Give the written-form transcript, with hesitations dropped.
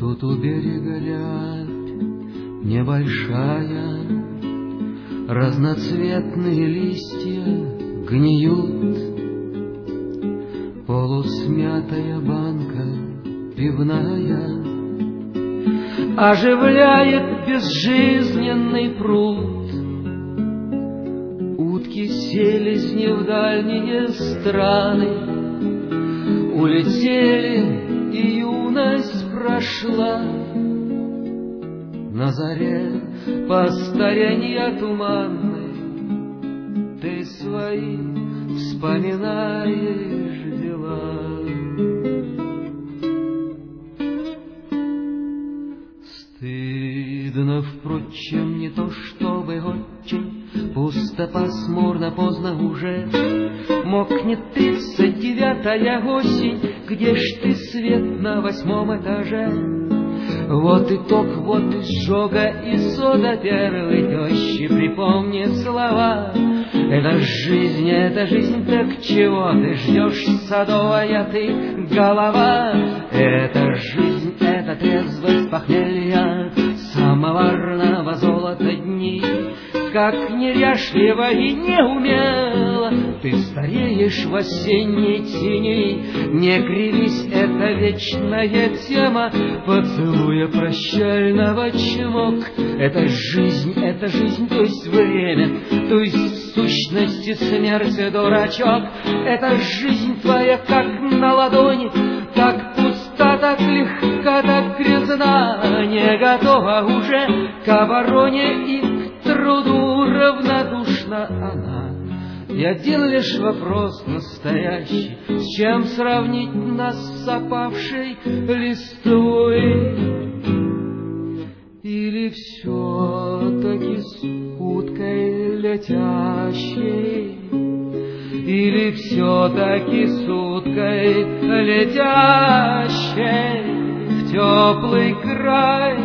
Тут у берега рябь небольшая, разноцветные листья гниют, полусмятая банка пивная оживляет безжизненный пруд. Утки селезни в дальние страны улетели, и юность прошла. На заре постаренья туманной ты свои вспоминаешь дела. Стыдно, впрочем, не то чтобы очень, пусто, пасмурно, поздно уже. Мокнет 39-я осень, где ж ты, свет на 8-м этаже? Вот итог, вот изжога и сода первой тещи, припомни слова. Это жизнь, так чего ты ждешь, садовая ты голова? Это жизнь, это трезвость похмелья, самоварного золота дни. Как неряшливо и неумело ты стареешь в осенней тени. Не кривись, это вечная тема поцелуя прощального, чмок. Это жизнь, то есть время, то есть в сущности смерть, дурачок. Это жизнь твоя, как на ладони, так пуста, так легка, так грязна, не готова уже к обороне и труду, равнодушна она. И один лишь вопрос настоящий: с чем сравнить нас с опавшей листвой? Или все-таки с уткой летящей? Или все-таки с уткой летящей в теплый край